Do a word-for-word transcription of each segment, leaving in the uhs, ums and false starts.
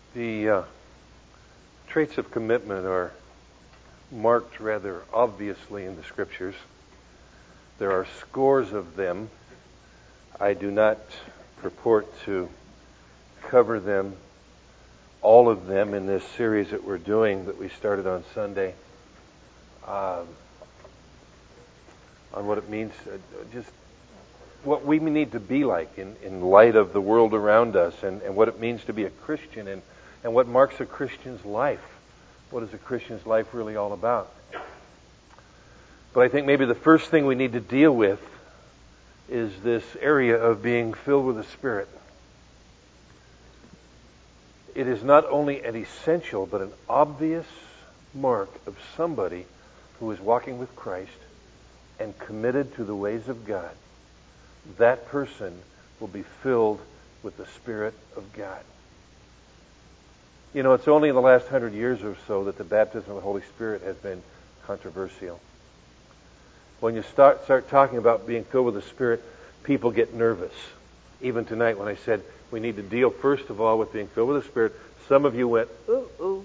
The uh, traits of commitment are marked rather obviously in the Scriptures. There are scores of them. I do not purport to cover them, all of them, in this series that we're doing that we started on Sunday, um, on what it means, uh, just what we need to be like in, in light of the world around us, and, and what it means to be a Christian, and, and what marks a Christian's life. What is a Christian's life really all about? But I think maybe the first thing we need to deal with is this area of being filled with the Spirit. It is not only an essential, but an obvious mark of somebody who is walking with Christ and committed to the ways of God. That person will be filled with the Spirit of God. You know, it's only in the last hundred years or so that the baptism of the Holy Spirit has been controversial. When you start start talking about being filled with the Spirit, people get nervous. Even tonight when I said we need to deal first of all with being filled with the Spirit, some of you went, oh, oh.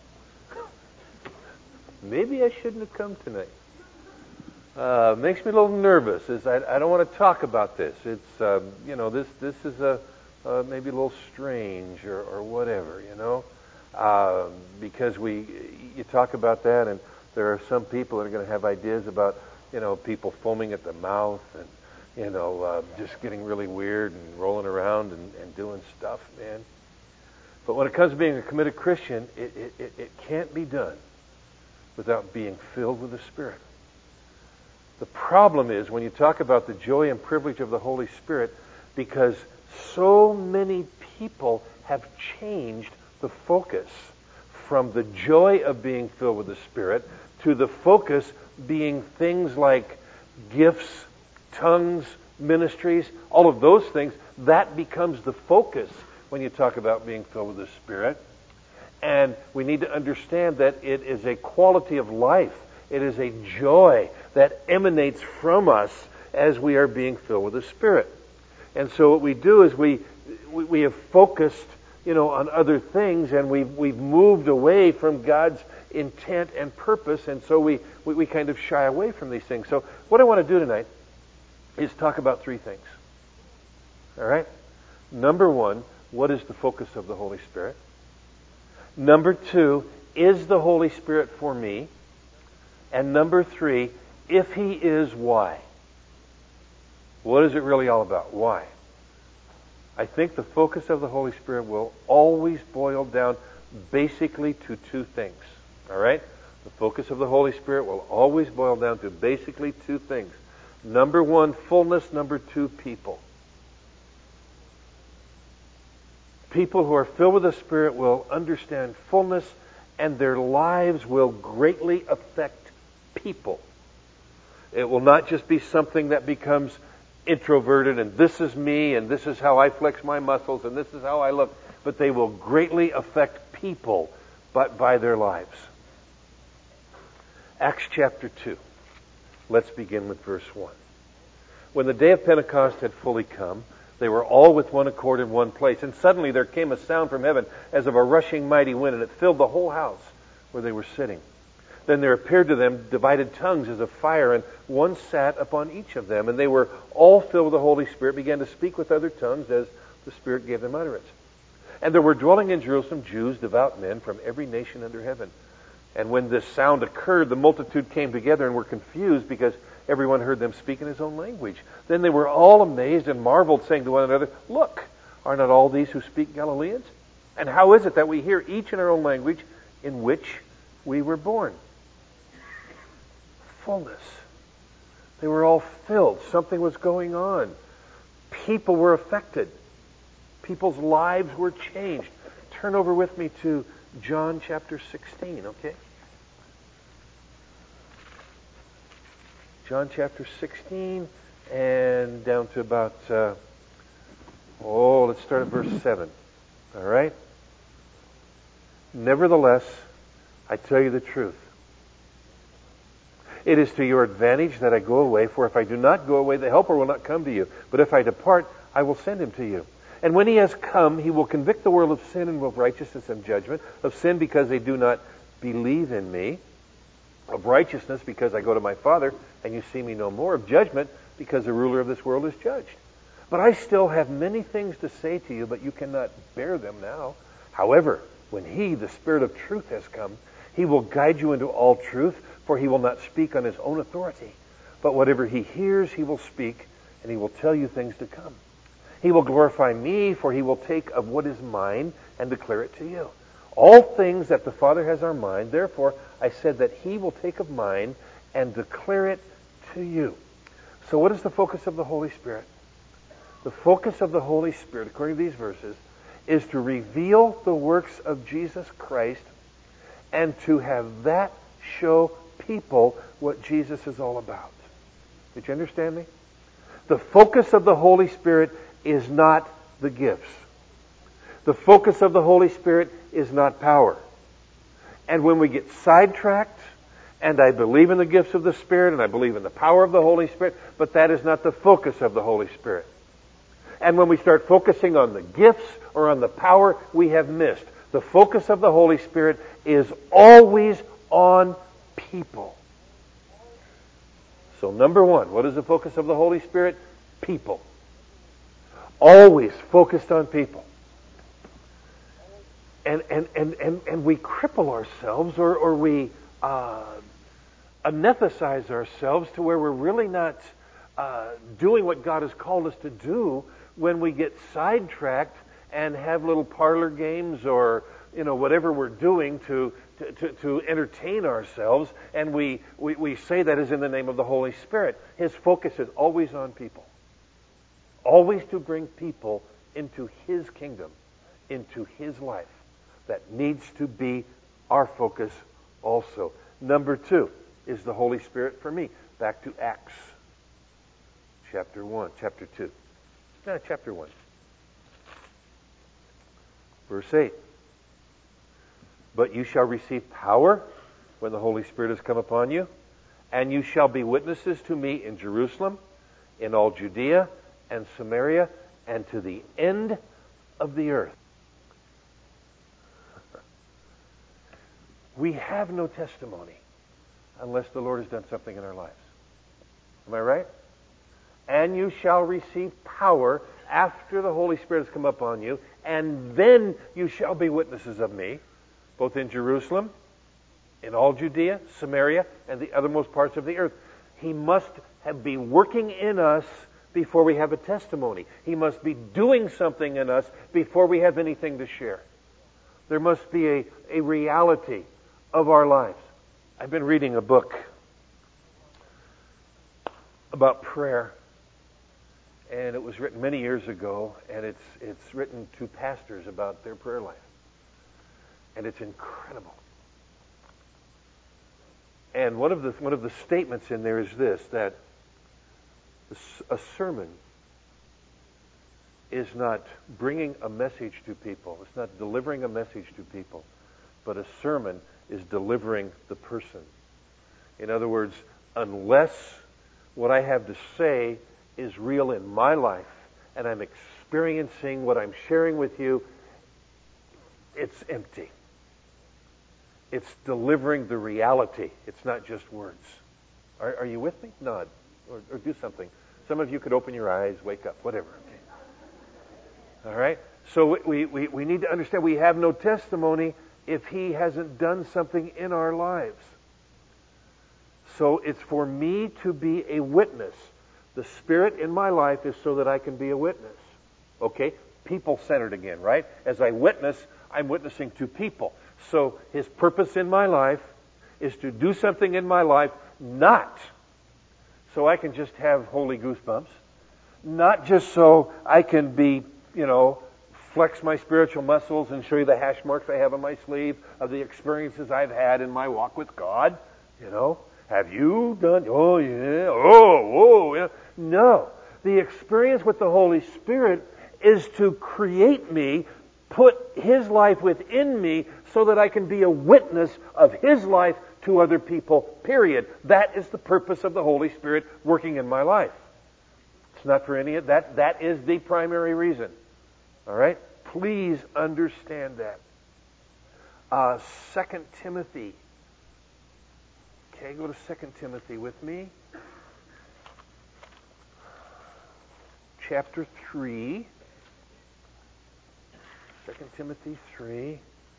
Maybe I shouldn't have come tonight. Uh, makes me a little nervous. Is I, I don't want to talk about this. It's uh, you know this this is a uh, maybe a little strange or, or whatever, you know, uh, because we you talk about that, and there are some people that are going to have ideas about, you know, people foaming at the mouth and, you know, uh, just getting really weird and rolling around and, and doing stuff, man. But when it comes to being a committed Christian, it, it, it, it can't be done without being filled with the Spirit. The problem is when you talk about the joy and privilege of the Holy Spirit, because so many people have changed the focus from the joy of being filled with the Spirit to the focus being things like gifts, tongues, ministries, all of those things. That becomes the focus when you talk about being filled with the Spirit. And we need to understand that it is a quality of life. It is a joy that emanates from us as we are being filled with the Spirit. And so what we do is we we, we have focused, you know, on other things, and we've we've moved away from God's intent and purpose, and so we, we, we kind of shy away from these things. So what I want to do tonight is talk about three things. All right? Number one, what is the focus of the Holy Spirit? Number two, is the Holy Spirit for me? And number three, if He is, why? What is it really all about? Why? I think the focus of the Holy Spirit will always boil down basically to two things. All right? The focus of the Holy Spirit will always boil down to basically two things. Number one, fullness. Number two, people. People who are filled with the Spirit will understand fullness, and their lives will greatly affect people. It will not just be something that becomes introverted, and this is me, and this is how I flex my muscles, and this is how I look, but they will greatly affect people but by their lives. Acts chapter two. Let's begin with verse one. When the day of Pentecost had fully come, they were all with one accord in one place, and suddenly there came a sound from heaven as of a rushing mighty wind, and it filled the whole house where they were sitting. Then there appeared to them divided tongues as of fire, and one sat upon each of them, and they were all filled with the Holy Spirit, began to speak with other tongues as the Spirit gave them utterance. And there were dwelling in Jerusalem Jews, devout men from every nation under heaven. And when this sound occurred, the multitude came together and were confused because everyone heard them speak in his own language. Then they were all amazed and marveled, saying to one another, "Look, are not all these who speak Galileans? And how is it that we hear each in our own language in which we were born?" Fullness. They were all filled. Something was going on. People were affected. People's lives were changed. Turn over with me to John chapter sixteen, okay? John chapter sixteen, and down to about, uh, oh, let's start at verse seven. All right? Nevertheless, I tell you the truth. It is to your advantage that I go away, for if I do not go away, the Helper will not come to you. But if I depart, I will send him to you. And when he has come, he will convict the world of sin and of righteousness and judgment. Of sin because they do not believe in me. Of righteousness because I go to my Father and you see me no more. Of judgment because the ruler of this world is judged. But I still have many things to say to you, but you cannot bear them now. However, when he, the Spirit of truth, has come, he will guide you into all truth, for he will not speak on his own authority. But whatever he hears, he will speak, and he will tell you things to come. He will glorify me, for he will take of what is mine and declare it to you. All things that the Father has are mine. Therefore, I said that he will take of mine and declare it to you. So what is the focus of the Holy Spirit? The focus of the Holy Spirit, according to these verses, is to reveal the works of Jesus Christ and to have that show people what Jesus is all about. Did you understand me? The focus of the Holy Spirit is not the gifts. The focus of the Holy Spirit is not power. And when we get sidetracked, and I believe in the gifts of the Spirit, and I believe in the power of the Holy Spirit, but that is not the focus of the Holy Spirit. And when we start focusing on the gifts or on the power, we have missed. The focus of the Holy Spirit is always on people. So number one, what is the focus of the Holy Spirit? People. Always focused on people. And and, and, and, and we cripple ourselves or, or we uh, anesthetize ourselves to where we're really not uh, doing what God has called us to do when we get sidetracked and have little parlor games or, you know, whatever we're doing to to, to, to entertain ourselves, and we, we, we say that is in the name of the Holy Spirit. His focus is always on people. Always to bring people into His kingdom, into His life. That needs to be our focus also. Number two is the Holy Spirit for me. Back to Acts chapter one, chapter two. No, chapter one. Verse eight. But you shall receive power when the Holy Spirit has come upon you, and you shall be witnesses to me in Jerusalem, in all Judea and Samaria, and to the end of the earth. We have no testimony unless the Lord has done something in our lives. Am I right? And you shall receive power after the Holy Spirit has come upon you, and then you shall be witnesses of me, both in Jerusalem, in all Judea, Samaria, and the othermost parts of the earth. He must have be working in us before we have a testimony. He must be doing something in us before we have anything to share. There must be a, a reality of our lives. I've been reading a book about prayer, and it was written many years ago, and it's it's written to pastors about their prayer life. And it's incredible. And one of the one of the statements in there is this, that a sermon is not bringing a message to people. It's not delivering a message to people. But a sermon is delivering the person. In other words, unless what I have to say is real in my life and I'm experiencing what I'm sharing with you, it's empty. It's delivering the reality. It's not just words. Are, are you with me? Nod. Or, or do something. Some of you could open your eyes, wake up, whatever. Okay. All right? So we, we, we need to understand we have no testimony if He hasn't done something in our lives. So it's for me to be a witness. The Spirit in my life is so that I can be a witness. Okay? People-centered again, right? As I witness, I'm witnessing to people. So His purpose in my life is to do something in my life, not so I can just have holy goosebumps, not just so I can be, you know, flex my spiritual muscles and show you the hash marks I have on my sleeve of the experiences I've had in my walk with God. You know, have you done? Oh yeah, oh, oh, yeah. No, the experience with the Holy Spirit is to create me, put His life within me so that I can be a witness of His life to other people, period. That is the purpose of the Holy Spirit working in my life. It's not for any of that. That is the primary reason. All right? Please understand that. Uh, Second Timothy. Okay, go to Second Timothy with me. Chapter three. Second Timothy three.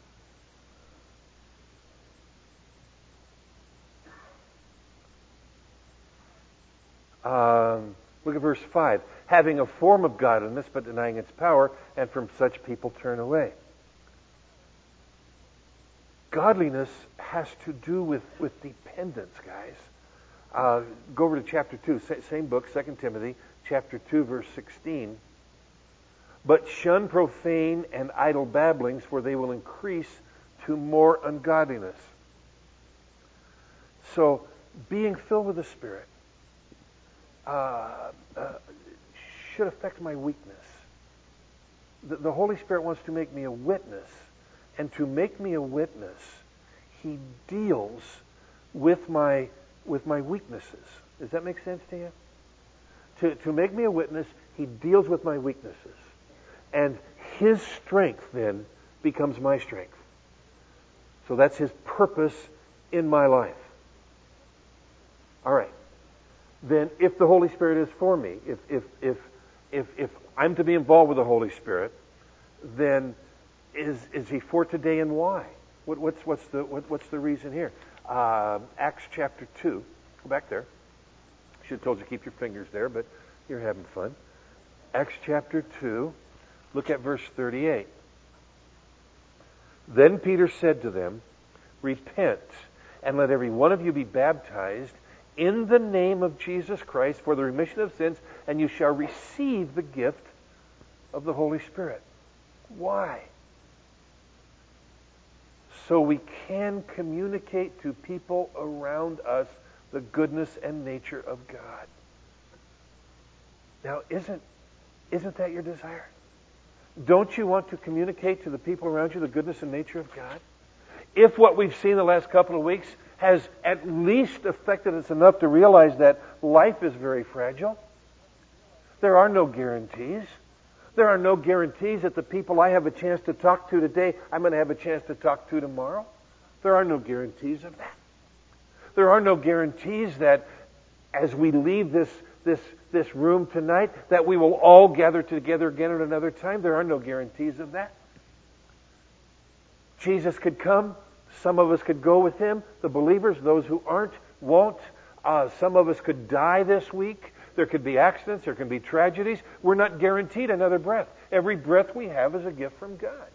Um, look at verse five. Having a form of godliness, but denying its power, and from such people turn away. Godliness has to do with, with dependence, guys. Uh, go over to chapter two, same book, Second Timothy, chapter two, verse sixteen. But shun profane and idle babblings, for they will increase to more ungodliness. So, being filled with the Spirit uh, uh, should affect my weakness. The, the Holy Spirit wants to make me a witness. And to make me a witness, He deals with my with my weaknesses. Does that make sense to you? To, to make me a witness, He deals with my weaknesses. And His strength then becomes my strength. So that's His purpose in my life. All right. Then if the Holy Spirit is for me, if if if if, if I'm to be involved with the Holy Spirit, then is is He for today, and why? What, what's what's the what, what's the reason here? Uh, Acts chapter two. Go back there. Should have told you to keep your fingers there, but you're having fun. Acts chapter two. Look at verse thirty-eight. Then Peter said to them, "Repent, and let every one of you be baptized in the name of Jesus Christ for the remission of sins, and you shall receive the gift of the Holy Spirit." Why? So we can communicate to people around us the goodness and nature of God. Now, isn't isn't that your desire? Don't you want to communicate to the people around you the goodness and nature of God? If what we've seen the last couple of weeks has at least affected us enough to realize that life is very fragile, there are no guarantees. There are no guarantees that the people I have a chance to talk to today, I'm going to have a chance to talk to tomorrow. There are no guarantees of that. There are no guarantees that as we leave this this this room tonight, that we will all gather together again at another time. There are no guarantees of that. Jesus could come. Some of us could go with Him. The believers, those who aren't, won't. Uh, some of us could die this week. There could be accidents. There can be tragedies. We're not guaranteed another breath. Every breath we have is a gift from God.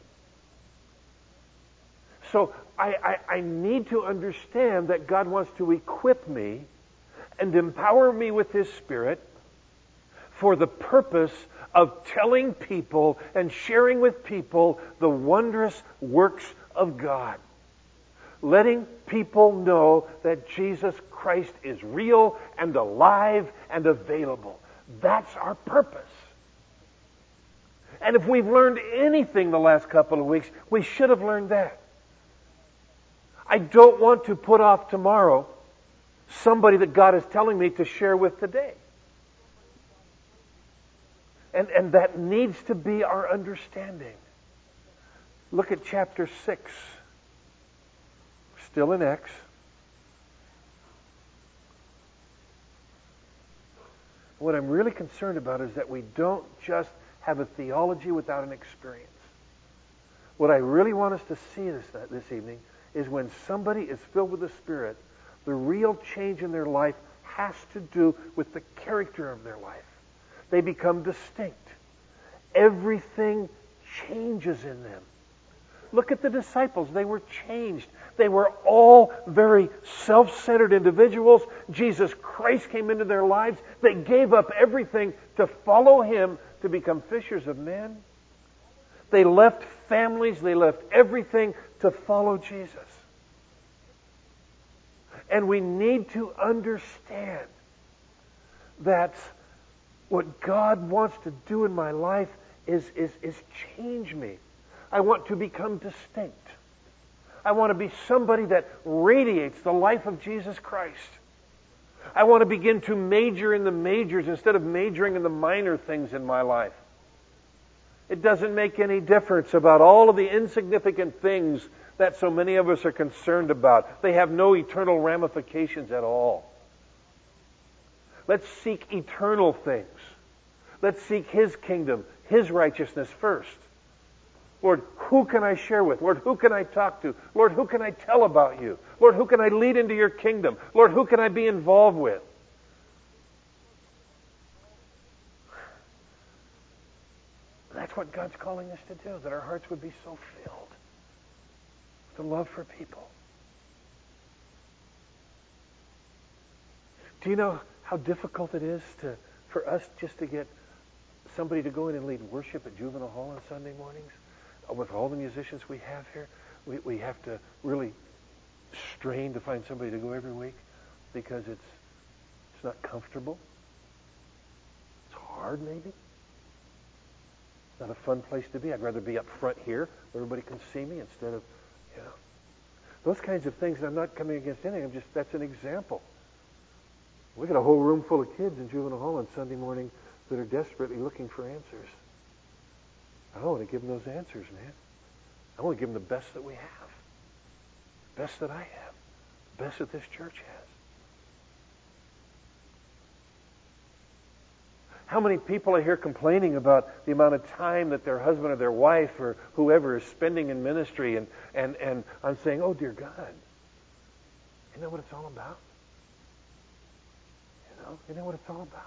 So I, I, I need to understand that God wants to equip me and empower me with His Spirit for the purpose of telling people and sharing with people the wondrous works of God. Letting people know that Jesus Christ is real and alive and available. That's our purpose. And if we've learned anything the last couple of weeks, we should have learned that. I don't want to put off tomorrow somebody that God is telling me to share with today. And, and that needs to be our understanding. Look at chapter six. Still in Acts. What I'm really concerned about is that we don't just have a theology without an experience. What I really want us to see this, this evening is when somebody is filled with the Spirit, the real change in their life has to do with the character of their life. They become distinct. Everything changes in them. Look at the disciples. They were changed. They were all very self-centered individuals. Jesus Christ came into their lives. They gave up everything to follow Him to become fishers of men. They left families. They left everything to follow Jesus. And we need to understand that what God wants to do in my life is, is, is change me. I want to become distinct. I want to be somebody that radiates the life of Jesus Christ. I want to begin to major in the majors instead of majoring in the minor things in my life. It doesn't make any difference about all of the insignificant things that so many of us are concerned about. They have no eternal ramifications at all. Let's seek eternal things. Let's seek His kingdom, His righteousness first. Lord, who can I share with? Lord, who can I talk to? Lord, who can I tell about you? Lord, who can I lead into your kingdom? Lord, who can I be involved with? That's what God's calling us to do, that our hearts would be so filled with the love for people. Do you know how difficult it is to for us just to get somebody to go in and lead worship at Juvenile Hall on Sunday mornings? With all the musicians we have here, we, we have to really strain to find somebody to go every week because it's it's not comfortable. It's hard, maybe. It's not a fun place to be. I'd rather be up front here where everybody can see me instead of, you know, those kinds of things. And I'm not coming against anything. I'm just, that's an example. We got a whole room full of kids in Juvenile Hall on Sunday morning that are desperately looking for answers. I want to give them those answers, man. I want to give them the best that we have. The best that I have. The best that this church has. How many people are here complaining about the amount of time that their husband or their wife or whoever is spending in ministry, and, and, and I'm saying, oh, dear God, isn't that what it's all about? You know, isn't that what it's all about?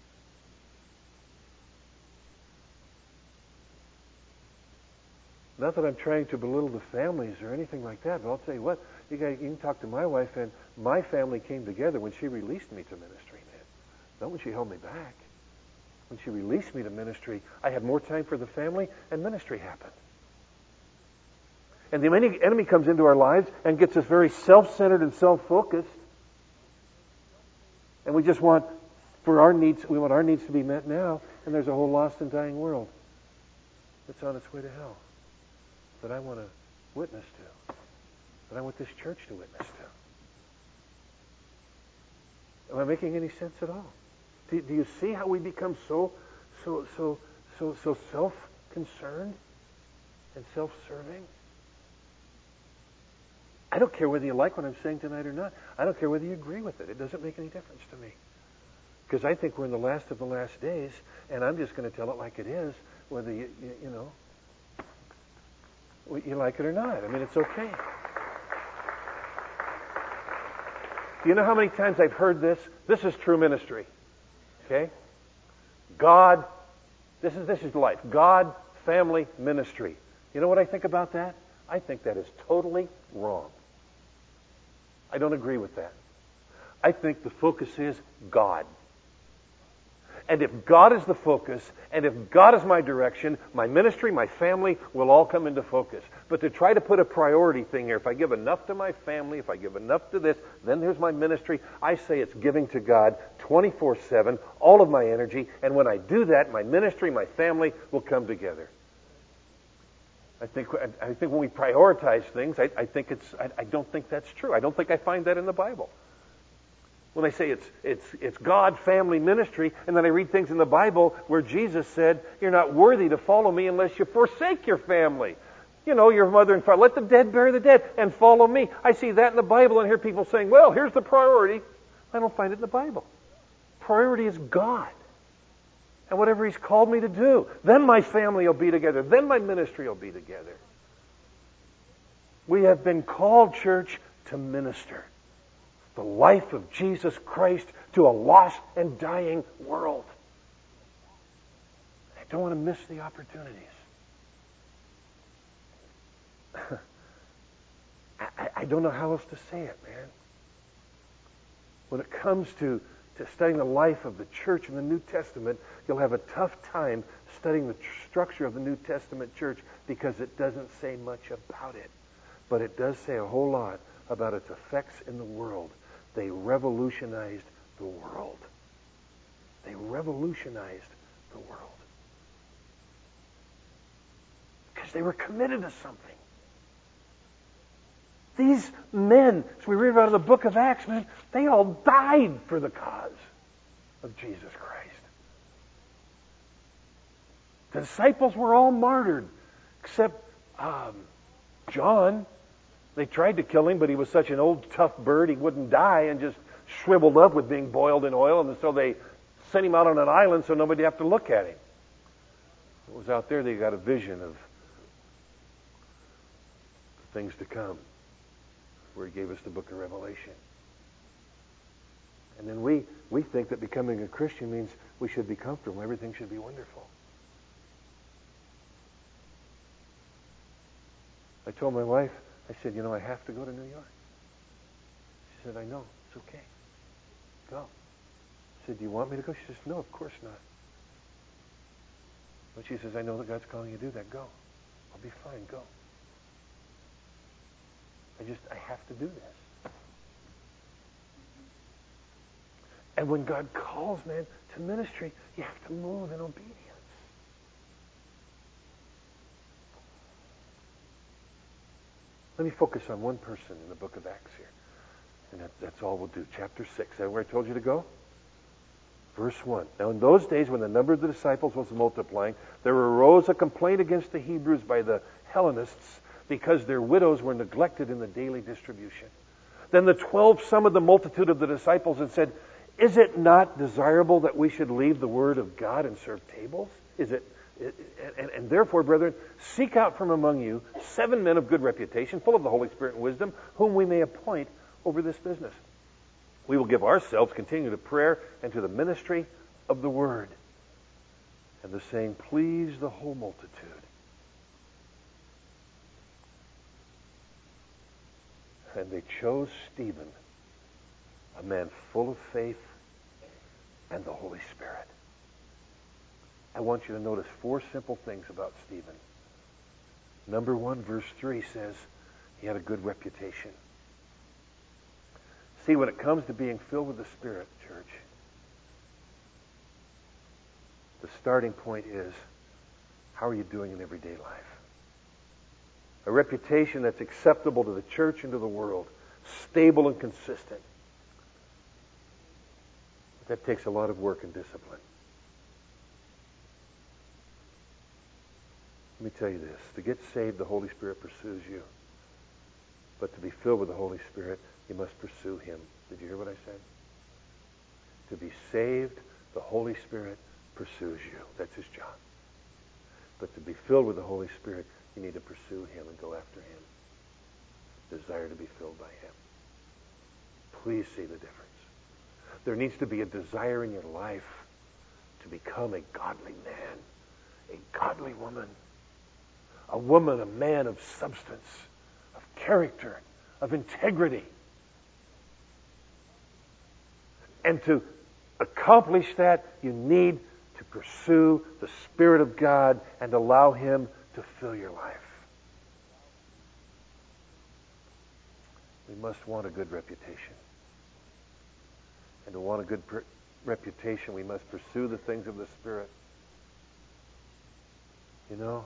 Not that I'm trying to belittle the families or anything like that, but I'll tell you what, you guys, you can talk to my wife, and my family came together when she released me to ministry, man. Not when she held me back. When she released me to ministry, I had more time for the family, and ministry happened. And the enemy comes into our lives and gets us very self-centered and self-focused. And we just want, for our needs, we want our needs to be met now, and there's a whole lost and dying world that's on its way to hell that I want to witness to, that I want this church to witness to. Am I making any sense at all? Do, do you see how we become so, so, so, so, so self-concerned and self-serving? I don't care whether you like what I'm saying tonight or not. I don't care whether you agree with it. It doesn't make any difference to me. Because I think we're in the last of the last days, and I'm just going to tell it like it is, whether you, you, you know, you like it or not. I mean, it's okay. Do you know how many times I've heard this? This is true ministry. Okay? God, this is this is life. God, family, ministry. You know what I think about that? I think that is totally wrong. I don't agree with that. I think the focus is God. And if God is the focus, and if God is my direction, my ministry, my family will all come into focus. But to try to put a priority thing here, if I give enough to my family, if I give enough to this, then there's my ministry. I say it's giving to God twenty-four seven, all of my energy, and when I do that, my ministry, my family will come together. I think I think when we prioritize things, I, I think it's I, I don't think that's true. I don't think I find that in the Bible. When they say it's it's it's God, family, ministry, and then I read things in the Bible where Jesus said, "You're not worthy to follow me unless you forsake your family." You know, your mother and father. Let the dead bury the dead and follow me. I see that in the Bible and hear people saying, "Well, here's the priority." I don't find it in the Bible. Priority is God. And whatever He's called me to do. Then my family will be together. Then my ministry will be together. We have been called, church, to minister the life of Jesus Christ to a lost and dying world. I don't want to miss the opportunities. I, I don't know how else to say it, man. When it comes to, to studying the life of the church in the New Testament, you'll have a tough time studying the tr- structure of the New Testament church because it doesn't say much about it. But it does say a whole lot about its effects in the world. They revolutionized the world. They revolutionized the world. Because they were committed to something. These men, as we read about in the book of Acts, man, they all died for the cause of Jesus Christ. The disciples were all martyred, except um, John. They tried to kill him, but he was such an old, tough bird, he wouldn't die and just shriveled up with being boiled in oil, and so they sent him out on an island so nobody would have to look at him. It was out there they got a vision of the things to come, where he gave us the book of Revelation. And then we, we think that becoming a Christian means we should be comfortable. Everything should be wonderful. I told my wife, I said, you know, I have to go to New York. She said, I know. It's okay. Go. I said, do you want me to go? She says, no, of course not. But she says, I know that God's calling you to do that. Go. I'll be fine. Go. I just, I have to do this. And when God calls, man, to ministry, you have to move in obedience. Let me focus on one person in the book of Acts here. And that, that's all we'll do. Chapter six. Is that where I told you to go? Verse one. Now in those days when the number of the disciples was multiplying, there arose a complaint against the Hebrews by the Hellenists because their widows were neglected in the daily distribution. Then the twelve summoned the multitude of the disciples and said, is it not desirable that we should leave the word of God and serve tables? Is it And, and therefore, brethren, seek out from among you seven men of good reputation, full of the Holy Spirit and wisdom, whom we may appoint over this business. We will give ourselves continue to prayer and to the ministry of the word. And the saying pleased the whole multitude. And they chose Stephen, a man full of faith and the Holy Spirit. I want you to notice four simple things about Stephen. Number one, verse three says he had a good reputation. See, when it comes to being filled with the Spirit, church, the starting point is, how are you doing in everyday life? A reputation that's acceptable to the church and to the world, stable and consistent. That takes a lot of work and discipline. Let me tell you this. To get saved, the Holy Spirit pursues you. But to be filled with the Holy Spirit, you must pursue Him. Did you hear what I said? To be saved, the Holy Spirit pursues you. That's His job. But to be filled with the Holy Spirit, you need to pursue Him and go after Him. Desire to be filled by Him. Please see the difference. There needs to be a desire in your life to become a godly man, a godly woman, a woman, a man of substance, of character, of integrity. And to accomplish that, you need to pursue the Spirit of God and allow Him to fill your life. We must want a good reputation. And to want a good per- reputation, we must pursue the things of the Spirit. You know,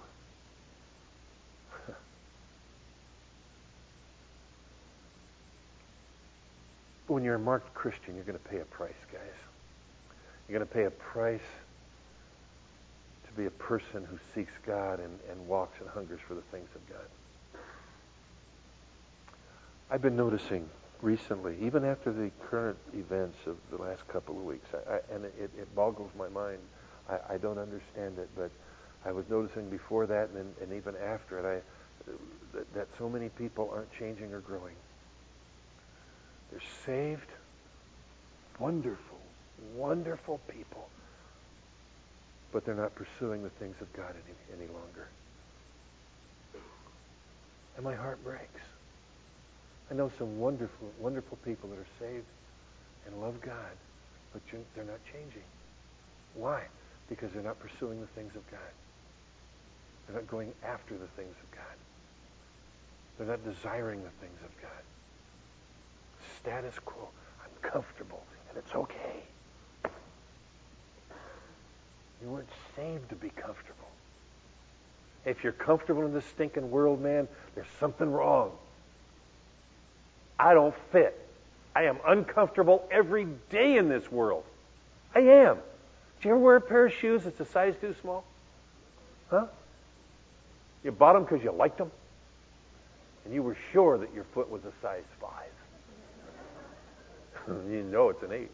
when you're a marked Christian, you're going to pay a price, guys. You're going to pay a price to be a person who seeks God and, and walks and hungers for the things of God. I've been noticing recently, even after the current events of the last couple of weeks, I, I, and it, it boggles my mind. I, I don't understand it, but I was noticing before that and, and even after it, I, that, that so many people aren't changing or growing. They're saved, wonderful, wonderful people, but they're not pursuing the things of God any, any longer. And my heart breaks. I know some wonderful, wonderful people that are saved and love God, but they're not changing. Why? Because they're not pursuing the things of God. They're not going after the things of God. They're not desiring the things of God. Status quo. I'm comfortable, and it's okay. You weren't saved to be comfortable. If you're comfortable in this stinking world, man, there's something wrong. I don't fit. I am uncomfortable every day in this world. I am. Do you ever wear a pair of shoes that's a size too small? Huh? You bought them because you liked them? And you were sure that your foot was a size five. You know it's an eight.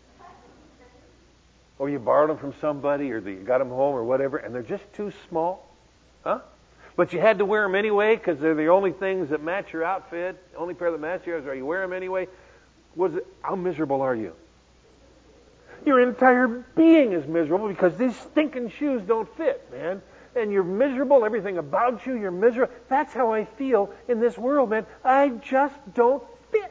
Or you borrowed them from somebody, or you got them home, or whatever, and they're just too small. Huh? But you had to wear them anyway because they're the only things that match your outfit. The only pair that match yours, or you wear them anyway. Was it, how miserable are you? Your entire being is miserable because these stinking shoes don't fit, man. And you're miserable. Everything about you, you're miserable. That's how I feel in this world, man. I just don't fit.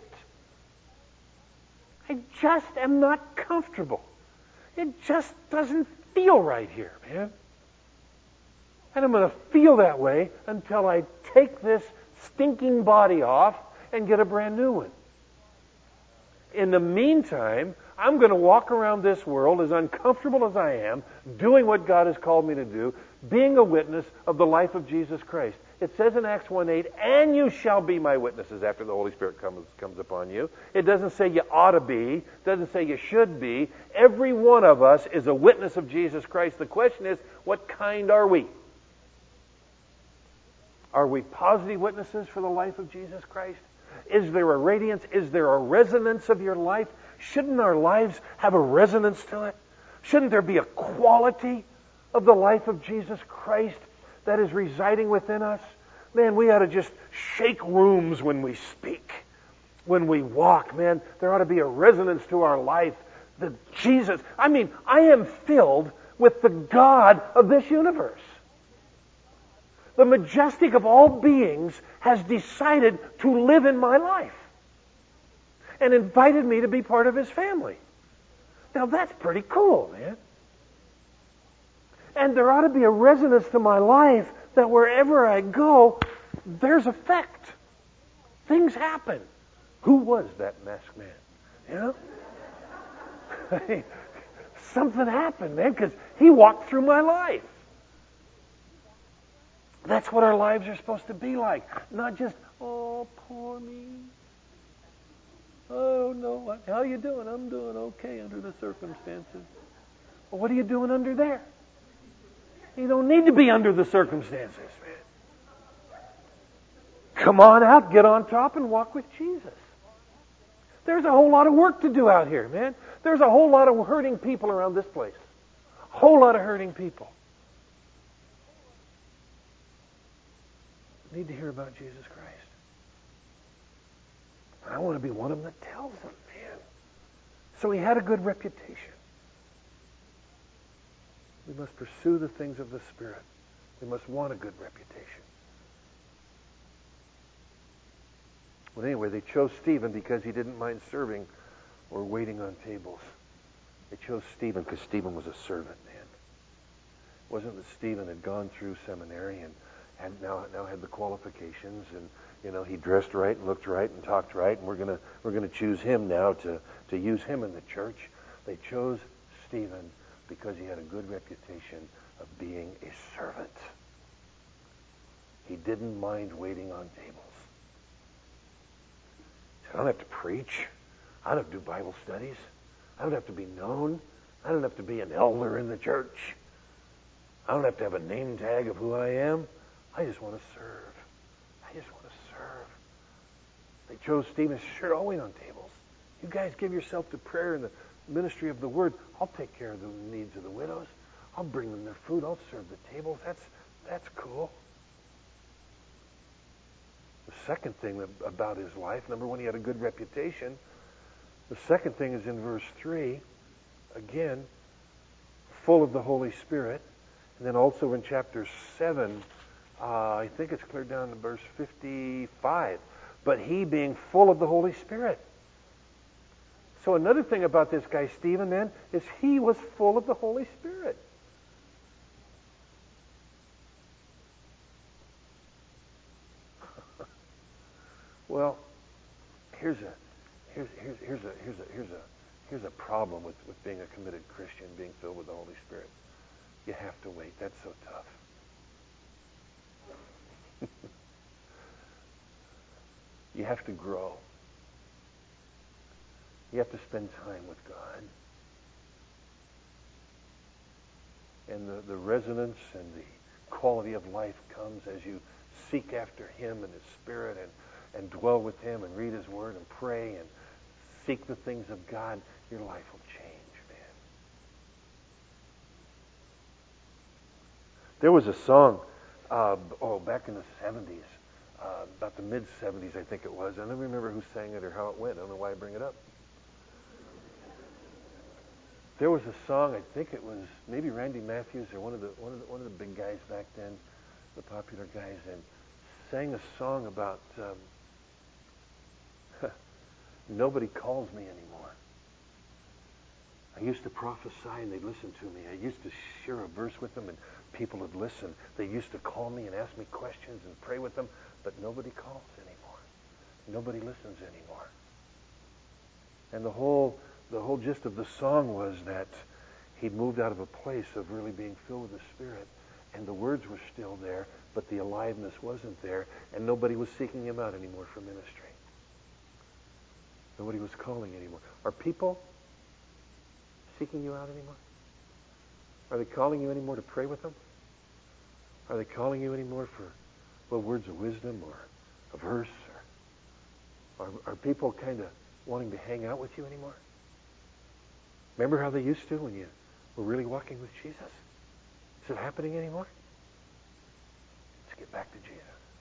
I just am not comfortable. It just doesn't feel right here, man. And I'm going to feel that way until I take this stinking body off and get a brand new one. In the meantime, I'm going to walk around this world as uncomfortable as I am, doing what God has called me to do, being a witness of the life of Jesus Christ. It says in Acts one eight, and you shall be my witnesses after the Holy Spirit comes, comes upon you. It doesn't say you ought to be. It doesn't say you should be. Every one of us is a witness of Jesus Christ. The question is, what kind are we? Are we positive witnesses for the life of Jesus Christ? Is there a radiance? Is there a resonance of your life? Shouldn't our lives have a resonance to it? Shouldn't there be a quality of the life of Jesus Christ that is residing within us? Man, we ought to just shake rooms when we speak, when we walk. Man, there ought to be a resonance to our life. That Jesus, I mean, I am filled with the God of this universe. The majestic of all beings has decided to live in my life and invited me to be part of His family. Now that's pretty cool, man. And there ought to be a resonance to my life that wherever I go, there's effect. Things happen. Who was that masked man? You know? Something happened, man, because he walked through my life. That's what our lives are supposed to be like. Not just, oh, poor me. Oh, no. How you doing? I'm doing okay under the circumstances. Well, what are you doing under there? You don't need to be under the circumstances, man. Come on out, get on top, and walk with Jesus. There's a whole lot of work to do out here, man. There's a whole lot of hurting people around this place. A whole lot of hurting people. Need to hear about Jesus Christ. I want to be one of them that tells them, man. So he had a good reputation. We must pursue the things of the Spirit. We must want a good reputation. Well, anyway, they chose Stephen because he didn't mind serving or waiting on tables. They chose Stephen because Stephen was a servant, man. It wasn't that Stephen had gone through seminary and had now now had the qualifications, and you know he dressed right and looked right and talked right, and we're gonna we're gonna choose him now to to use him in the church. They chose Stephen because he had a good reputation of being a servant. He didn't mind waiting on tables. He said, I don't have to preach. I don't have to do Bible studies. I don't have to be known. I don't have to be an elder in the church. I don't have to have a name tag of who I am. I just want to serve. I just want to serve. They chose Stephen. Sure, I'll wait on tables. You guys give yourself to prayer and the ministry of the Word. I'll take care of the needs of the widows. I'll bring them their food. I'll serve the tables. That's that's cool. The second thing about his life, number one, he had a good reputation. The second thing is in verse three. Again, full of the Holy Spirit. And then also in chapter seven, uh, I think it's clear down to verse fifty-five. But he being full of the Holy Spirit. So another thing about this guy, Stephen, then, is he was full of the Holy Spirit. Well, here's a here's here's here's a here's a here's a here's a problem with, with being a committed Christian, being filled with the Holy Spirit. You have to wait. That's so tough. You have to grow. You have to spend time with God. And the, the resonance and the quality of life comes as you seek after Him and His Spirit and, and dwell with Him and read His Word and pray and seek the things of God, your life will change, man. There was a song, uh, oh, back in the seventies, uh, about the mid-seventies, I think it was. I don't remember who sang it or how it went. I don't know why I bring it up. There was a song, I think it was maybe Randy Matthews or one of the one of the, one of the big guys back then, the popular guys, and sang a song about um, nobody calls me anymore. I used to prophesy and they'd listen to me. I used to share a verse with them and people would listen. They used to call me and ask me questions and pray with them, but nobody calls anymore. Nobody listens anymore. And the whole the whole gist of the song was that he'd moved out of a place of really being filled with the Spirit, and the words were still there, but the aliveness wasn't there, and nobody was seeking him out anymore for ministry. Nobody was calling anymore. Are people seeking you out anymore? Are they calling you anymore to pray with them? Are they calling you anymore for well, words of wisdom or a verse? Or are, are people kind of wanting to hang out with you anymore? Remember how they used to when you were really walking with Jesus? Is it happening anymore? Let's get back to Jesus.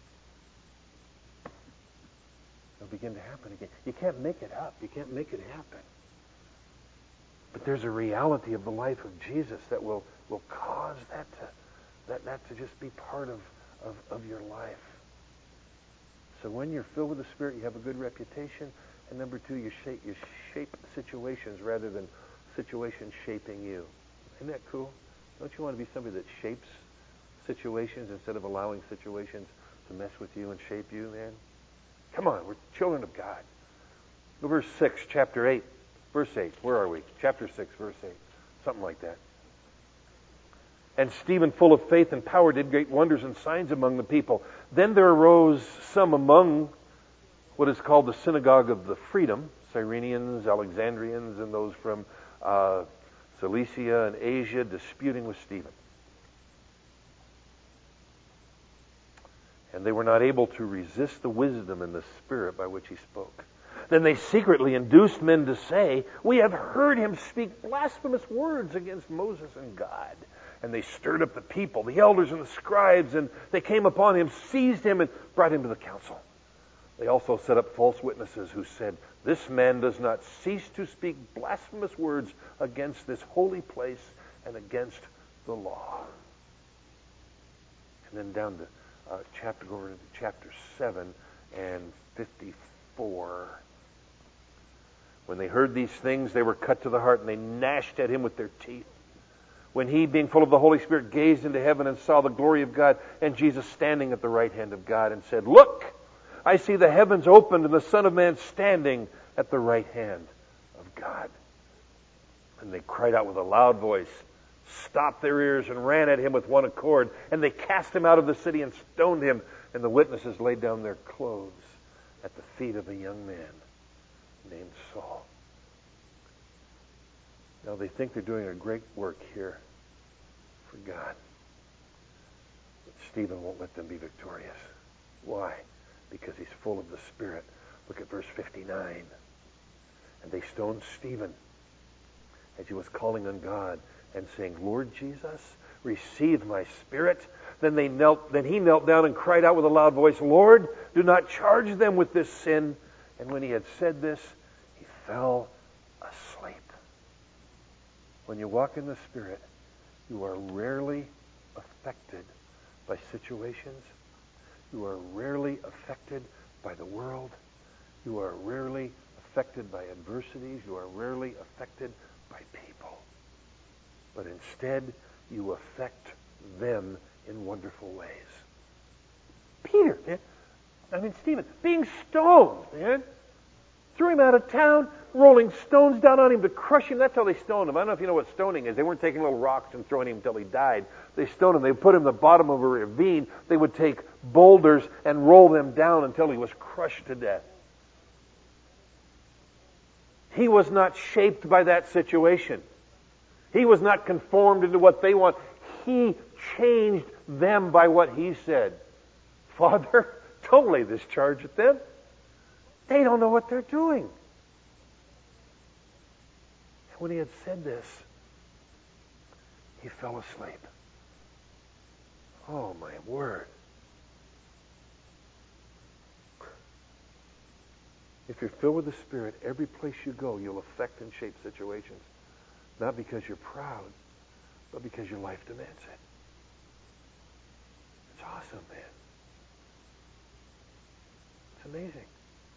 It'll begin to happen again. You can't make it up. You can't make it happen. But there's a reality of the life of Jesus that will, will cause that to that, that to just be part of, of, of your life. So when you're filled with the Spirit, you have a good reputation. And number two, you shape you shape situations rather than situations shaping you. Isn't that cool? Don't you want to be somebody that shapes situations instead of allowing situations to mess with you and shape you, man? Come on, we're children of God. Go verse six, chapter eight. Verse eight. Where are we? Chapter six, verse eight. Something like that. And Stephen, full of faith and power, did great wonders and signs among the people. Then there arose some among what is called the synagogue of the freedom, Cyrenians, Alexandrians, and those from uh, Cilicia and Asia, disputing with Stephen. And they were not able to resist the wisdom and the spirit by which he spoke. Then they secretly induced men to say, "We have heard him speak blasphemous words against Moses and God." And they stirred up the people, the elders and the scribes, and they came upon him, seized him, and brought him to the council. They also set up false witnesses who said, "This man does not cease to speak blasphemous words against this holy place and against the law." And then down to uh, chapter, go over to chapter seven and fifty-four. When they heard these things, they were cut to the heart, and they gnashed at him with their teeth. When he, being full of the Holy Spirit, gazed into heaven and saw the glory of God and Jesus standing at the right hand of God, and said, "Look, I see the heavens opened and the Son of Man standing at the right hand of God." And they cried out with a loud voice, stopped their ears, and ran at him with one accord. And they cast him out of the city and stoned him. And the witnesses laid down their clothes at the feet of a young man named Saul. Now they think they're doing a great work here for God. But Stephen won't let them be victorious. Why? Because he's full of the Spirit. Look at verse fifty-nine. And they stoned Stephen as he was calling on God and saying, "Lord Jesus, receive my spirit." Then they knelt. Then he knelt down and cried out with a loud voice, "Lord, do not charge them with this sin." And when he had said this, he fell asleep. When you walk in the Spirit, you are rarely affected by situations. You are rarely affected by the world. You are rarely affected by adversities. You are rarely affected by people. But instead, you affect them in wonderful ways. Peter, man, I mean Stephen, being stoned, man. Threw him out of town, rolling stones down on him to crush him. That's how they stoned him. I don't know if you know what stoning is. They weren't taking little rocks and throwing him until he died. They stoned him. They put him in the bottom of a ravine. They would take boulders and roll them down until he was crushed to death. He was not shaped by that situation. He was not conformed into what they want. He changed them by what he said. Father, don't lay this charge at them. They don't know what they're doing. And when he had said this, he fell asleep. Oh, my word. If you're filled with the Spirit, every place you go, you'll affect and shape situations. Not because you're proud, but because your life demands it. It's awesome, man. It's amazing.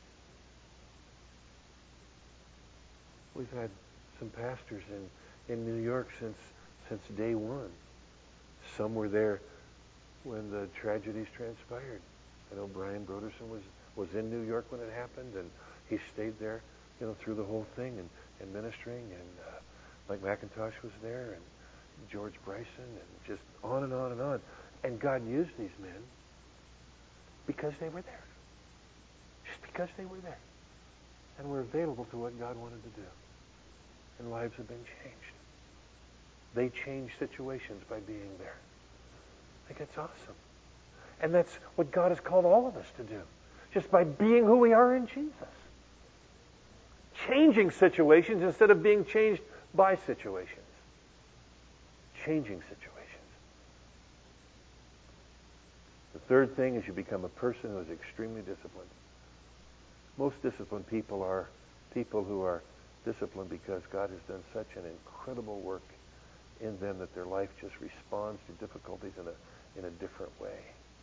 We've had some pastors in, in New York since since day one. Some were there when the tragedies transpired. I know Brian Broderson was, was in New York when it happened, and he stayed there, you know, through the whole thing and, and ministering. And uh, Mike McIntosh was there, and George Bryson, and just on and on and on. And God used these men because they were there. Just because they were there. And were available to what God wanted to do. And lives have been changed. They change situations by being there. I think it's awesome. And that's what God has called all of us to do. Just by being who we are in Jesus. Changing situations instead of being changed by situations. Changing situations. The third thing is you become a person who is extremely disciplined. Most disciplined people are people who are disciplined because God has done such an incredible work in them that their life just responds to difficulties in a in a different way.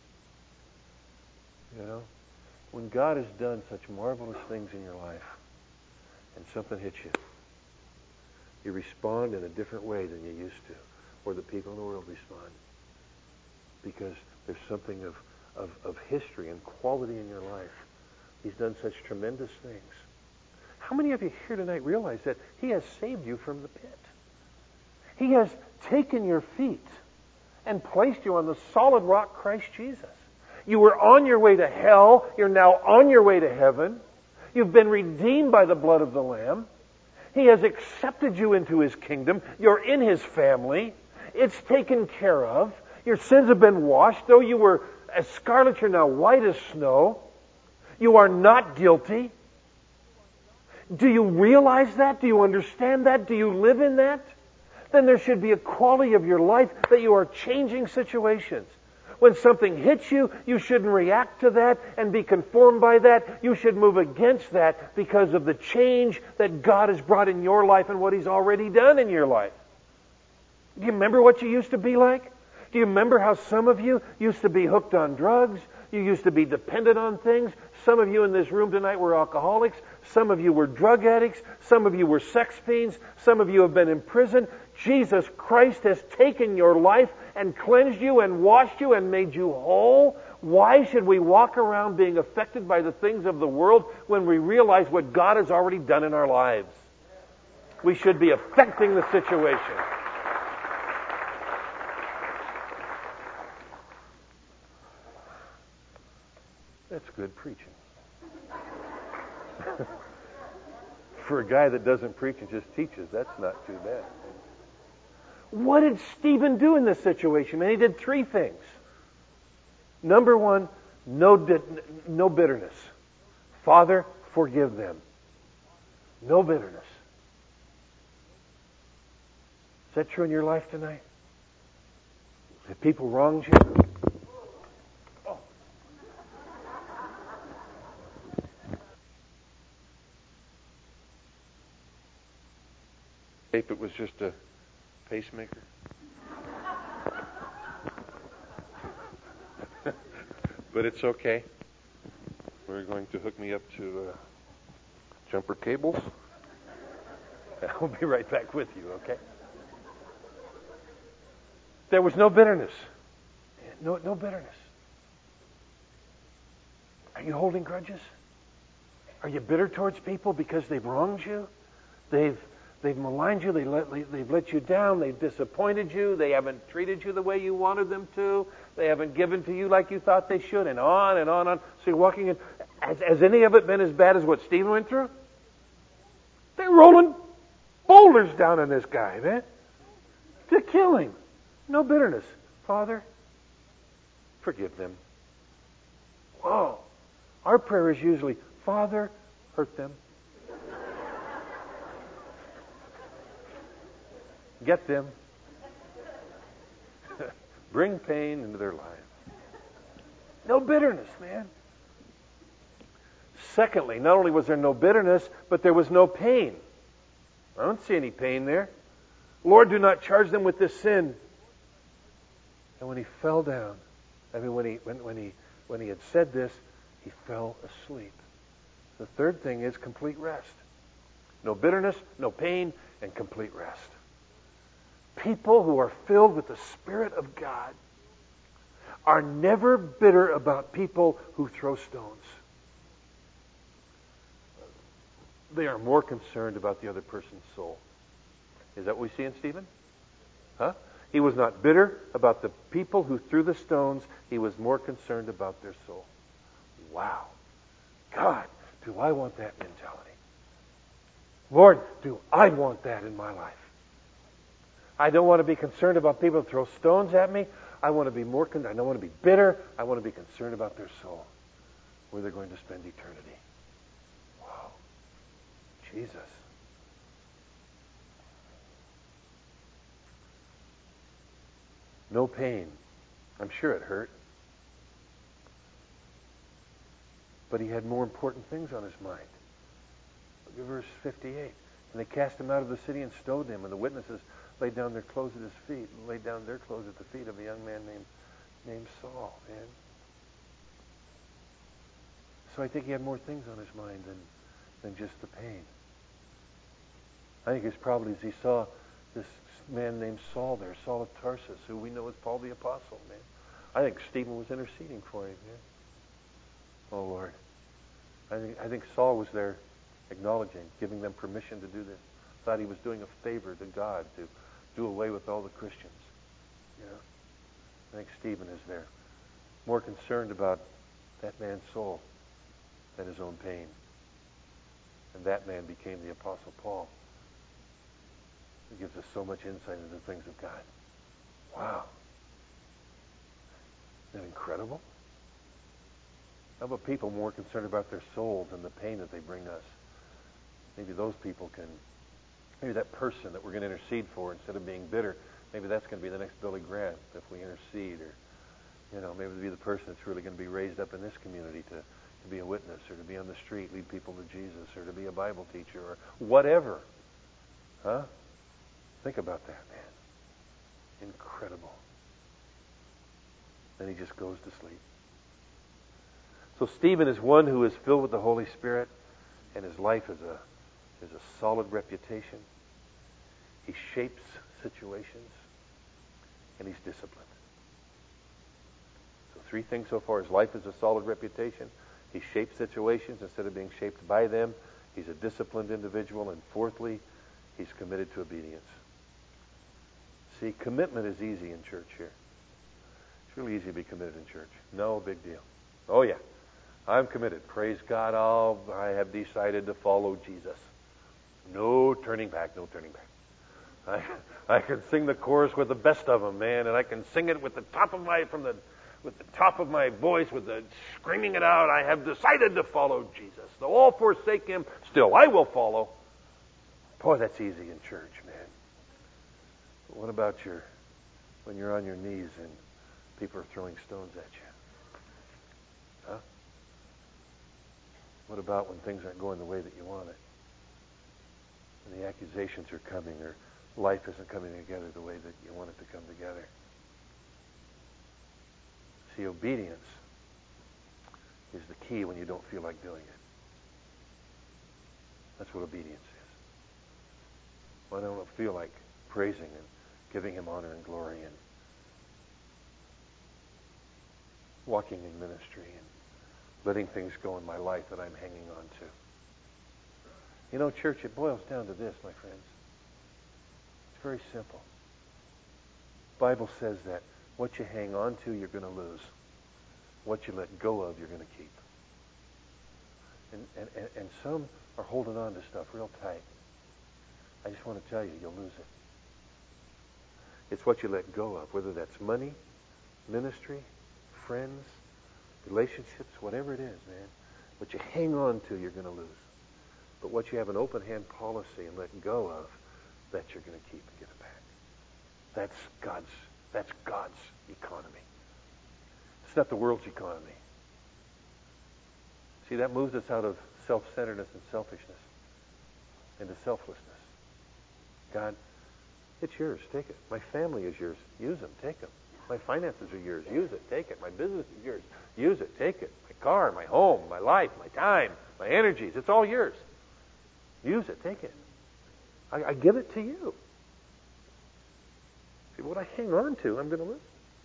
You know? When God has done such marvelous things in your life and something hits you, you respond in a different way than you used to, or the people in the world respond. Because there's something of, of, of history and quality in your life. He's done such tremendous things. How many of you here tonight realize that He has saved you from the pit? He has taken your feet and placed you on the solid rock, Christ Jesus. You were on your way to hell. You're now on your way to heaven. You've been redeemed by the blood of the Lamb. He has accepted you into His kingdom. You're in His family. It's taken care of. Your sins have been washed. Though you were as scarlet, you're now white as snow. You are not guilty. Do you realize that? Do you understand that? Do you live in that? Then there should be a quality of your life that you are changing situations. When something hits you, you shouldn't react to that and be conformed by that. You should move against that because of the change that God has brought in your life and what He's already done in your life. Do you remember what you used to be like? Do you remember how some of you used to be hooked on drugs? You used to be dependent on things. Some of you in this room tonight were alcoholics. Some of you were drug addicts. Some of you were sex fiends. Some of you have been in prison. Jesus Christ has taken your life and cleansed you and washed you and made you whole. Why should we walk around being affected by the things of the world when we realize what God has already done in our lives? We should be affecting the situation. That's good preaching. For a guy that doesn't preach and just teaches, that's not too bad. What did Stephen do in this situation? Man, he did three things. Number one, no, di- no bitterness. Father, forgive them. No bitterness. Is that true in your life tonight? Have people wronged you? If it was just a pacemaker. But it's okay. We're going to hook me up to uh, jumper cables. I'll be right back with you, okay? There was no bitterness. No, no bitterness. Are you holding grudges? Are you bitter towards people because they've wronged you? They've They've maligned you, they let, they've let you down, they've disappointed you, they haven't treated you the way you wanted them to, they haven't given to you like you thought they should, and on and on and on. So you're walking in. Has, has any of it been as bad as what Stephen went through? They're rolling boulders down on this guy, man, to kill him. No bitterness. Father, forgive them. Whoa. Our prayer is usually, Father, hurt them. Get them. Bring pain into their lives. No bitterness, man. Secondly, not only was there no bitterness, but there was no pain. I don't see any pain there. Lord, do not charge them with this sin. And when he fell down, I mean, when he when, when he when he had said this, he fell asleep. The third thing is complete rest. No bitterness, no pain, and complete rest. People who are filled with the Spirit of God are never bitter about people who throw stones. They are more concerned about the other person's soul. Is that what we see in Stephen? Huh? He was not bitter about the people who threw the stones. He was more concerned about their soul. Wow. God, do I want that mentality? Lord, do I want that in my life? I don't want to be concerned about people who throw stones at me. I want to be more con- I don't want to be bitter. I want to be concerned about their soul, where they're going to spend eternity. Wow. Jesus. No pain. I'm sure it hurt. But he had more important things on his mind. Look at verse fifty-eight. And they cast him out of the city and stoned him, and the witnesses laid down their clothes at his feet, and laid down their clothes at the feet of a young man named named Saul. Man. So I think he had more things on his mind than than just the pain. I think it's probably as he saw this man named Saul there, Saul of Tarsus, who we know as Paul the Apostle, man. I think Stephen was interceding for him, man. Oh, Lord. I think I think Saul was there acknowledging, giving them permission to do this. Thought he was doing a favor to God to do away with all the Christians. You know? I think Stephen is there, more concerned about that man's soul than his own pain. And that man became the Apostle Paul. It gives us so much insight into the things of God. Wow. Isn't that incredible? How about people more concerned about their souls and the pain that they bring us? Maybe those people can, maybe that person that we're going to intercede for, instead of being bitter, maybe that's going to be the next Billy Graham if we intercede. Or, you know, maybe it'll be the person that's really going to be raised up in this community to, to be a witness, or to be on the street, lead people to Jesus, or to be a Bible teacher, or whatever. Huh? Think about that, man. Incredible. Then he just goes to sleep. So Stephen is one who is filled with the Holy Spirit, and his life is a is a solid reputation. He shapes situations, and he's disciplined. So three things so far. His life is a solid reputation. He shapes situations instead of being shaped by them. He's a disciplined individual. And fourthly, he's committed to obedience. See, commitment is easy in church here. It's really easy to be committed in church. No big deal. Oh, yeah. I'm committed. Praise God. I'll, I have decided to follow Jesus. No turning back. No turning back. I, I can sing the chorus with the best of them, man, and I can sing it with the top of my, from the, with the top of my voice, with the screaming it out. I have decided to follow Jesus. Though all forsake him, still I will follow. Boy, that's easy in church, man. But what about your, when you're on your knees and people are throwing stones at you? Huh? What about when things aren't going the way that you want it? And the accusations are coming, or life isn't coming together the way that you want it to come together? See, obedience is the key when you don't feel like doing it. That's what obedience is. When I don't feel like praising and giving him honor and glory and walking in ministry and letting things go in my life that I'm hanging on to. You know, church, it boils down to this, my friends. It's very simple. The Bible says that what you hang on to, you're going to lose. What you let go of, you're going to keep. And, and, and, and some are holding on to stuff real tight. I just want to tell you, you'll lose it. It's what you let go of, whether that's money, ministry, friends, relationships, whatever it is, man. What you hang on to, you're going to lose. But what you have an open hand policy and let go of, that you're going to keep and give it back. That's God's, that's God's economy. It's not the world's economy. See, that moves us out of self-centeredness and selfishness into selflessness. God, it's yours. Take it. My family is yours. Use them. Take them. My finances are yours. Use it. Take it. My business is yours. Use it. Take it. My car, my home, my life, my time, my energies. It's all yours. Use it. Take it. I, I give it to you. See, what I hang on to, I'm going to lose.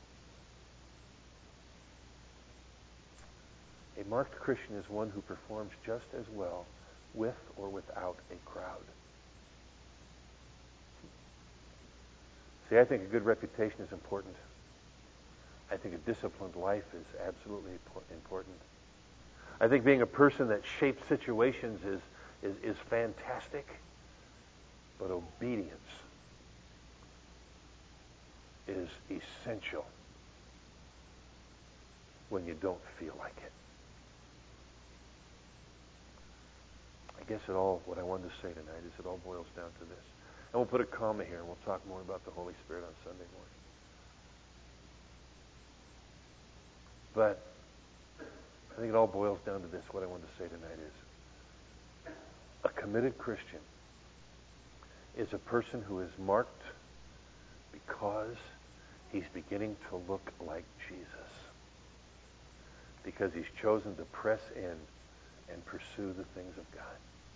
A marked Christian is one who performs just as well with or without a crowd. See, I think a good reputation is important. I think a disciplined life is absolutely important. I think being a person that shapes situations is, is, is fantastic. But obedience is essential when you don't feel like it. I guess it all, what I wanted to say tonight is it all boils down to this. And we'll put a comma here and we'll talk more about the Holy Spirit on Sunday morning. But I think it all boils down to this. What I wanted to say tonight is a committed Christian is a person who is marked because he's beginning to look like Jesus. Because he's chosen to press in and pursue the things of God.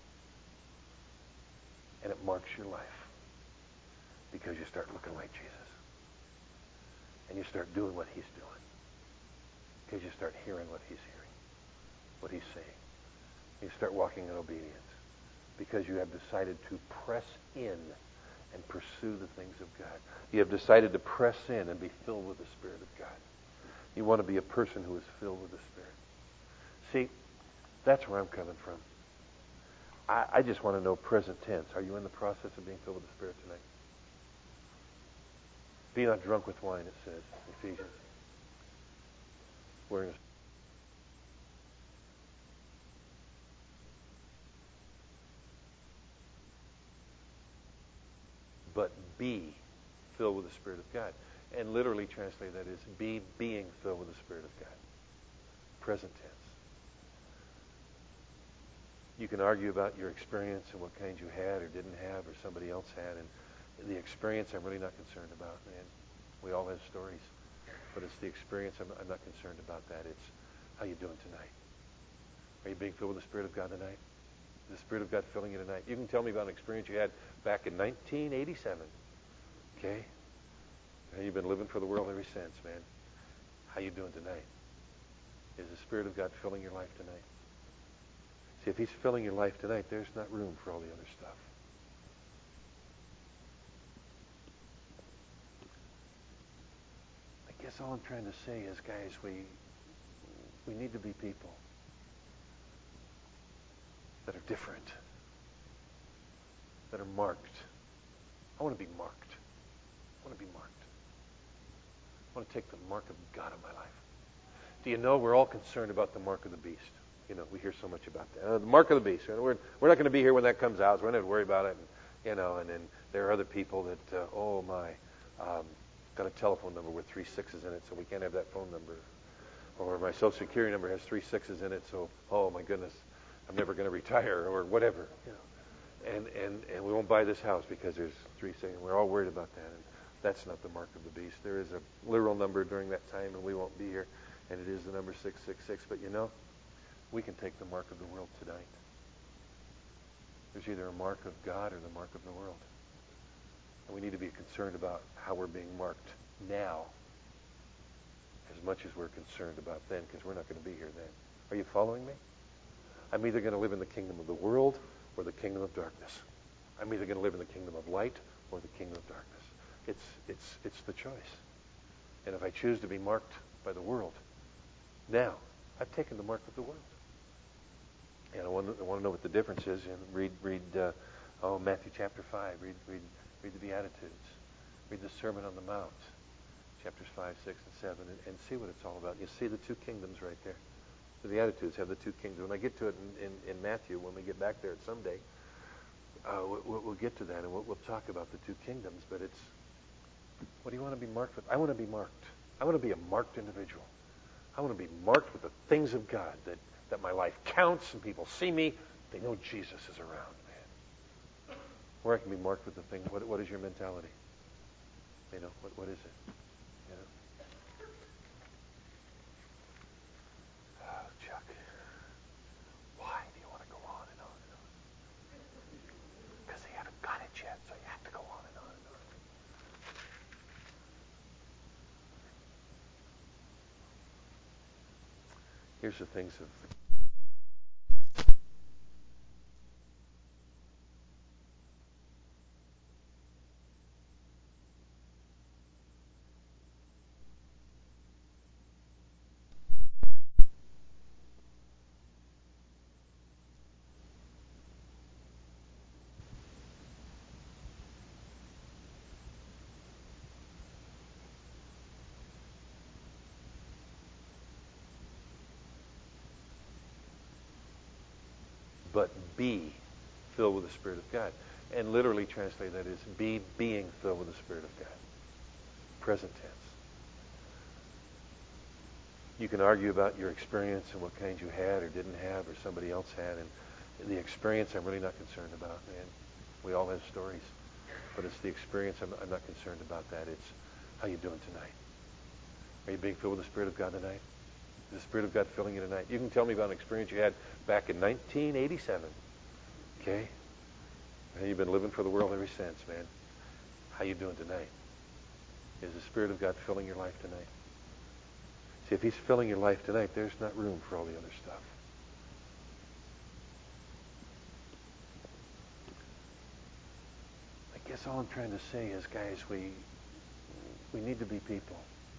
And it marks your life because you start looking like Jesus. And you start doing what he's doing. Because you start hearing what he's hearing, what he's saying. You start walking in obedience because you have decided to press in and pursue the things of God. You have decided to press in and be filled with the Spirit of God. You want to be a person who is filled with the Spirit. See, that's where I'm coming from. I, I just want to know present tense. Are you in the process of being filled with the Spirit tonight? Be not drunk with wine, it says, Ephesians. We're in a but be filled with the Spirit of God. And literally translated, that is, be being filled with the Spirit of God. Present tense. You can argue about your experience and what kind you had or didn't have or somebody else had. And the experience I'm really not concerned about, man. We all have stories. But it's the experience I'm, I'm not concerned about that. It's how you doing tonight. Are you being filled with the Spirit of God tonight? Is the Spirit of God filling you tonight? You can tell me about an experience you had back in nineteen eighty-seven. Okay? And you've been living for the world ever since, man. How you doing tonight? Is the Spirit of God filling your life tonight? See, if he's filling your life tonight, there's not room for all the other stuff. I guess all I'm trying to say is, guys, we we need to be people that are different, that are marked. I want to be marked. I want to be marked. I want to take the mark of God in my life. Do you know we're all concerned about the mark of the beast? You know, we hear so much about that. Uh, the mark of the beast. We're, we're not going to be here when that comes out, so we're not going to worry about it. And, you know, and then there are other people that, uh, oh my, um, got a telephone number with three sixes in it, so we can't have that phone number. Or my Social Security number has three sixes in it, so, oh my goodness, I'm never going to retire, or whatever. You know, and, and, and we won't buy this house because there's three sixes. We're all worried about that. And that's not the mark of the beast. There is a literal number during that time, and we won't be here. And it is the number six six six. But you know, we can take the mark of the world tonight. There's either a mark of God or the mark of the world. And we need to be concerned about how we're being marked now as much as we're concerned about then, because we're not going to be here then. Are you following me? I'm either going to live in the kingdom of the world or the kingdom of darkness. I'm either going to live in the kingdom of light or the kingdom of darkness. It's, it's, it's the choice. And if I choose to be marked by the world, now I've taken the mark of the world. And I want to, I want to know what the difference is. And read, read, uh, oh, Matthew chapter five. Read, read, read the Beatitudes. Read the Sermon on the Mount. chapters five, six, and seven, and, and see what it's all about. You see the two kingdoms right there. The Beatitudes have the two kingdoms. When I get to it in, in, in Matthew, when we get back there someday, uh, we'll, we'll get to that, and we'll, we'll talk about the two kingdoms. But it's, what do you want to be marked with? I want to be marked. I want to be a marked individual. I want to be marked with the things of God, that, that my life counts and people see me. They know Jesus is around, man. Or I can be marked with the thing. What, what is your mentality? You know, what, what is it? You know? Oh, Chuck. Why do you want to go on and on and on? Because they haven't got it yet, so you have to go on and on and on. Here's the things of the but be filled with the Spirit of God. And literally translate that is be being filled with the Spirit of God. Present tense. You can argue about your experience and what kind you had or didn't have or somebody else had. And the experience I'm really not concerned about, man. We all have stories. But it's the experience I'm, I'm not concerned about that. It's how you doing tonight. Are you being filled with the Spirit of God tonight? Is the Spirit of God filling you tonight? You can tell me about an experience you had back in nineteen eighty-seven. Okay? And you've been living for the world ever since, man. How you doing tonight? Is the Spirit of God filling your life tonight? See, if He's filling your life tonight, there's not room for all the other stuff. I guess all I'm trying to say is, guys, we we need to be people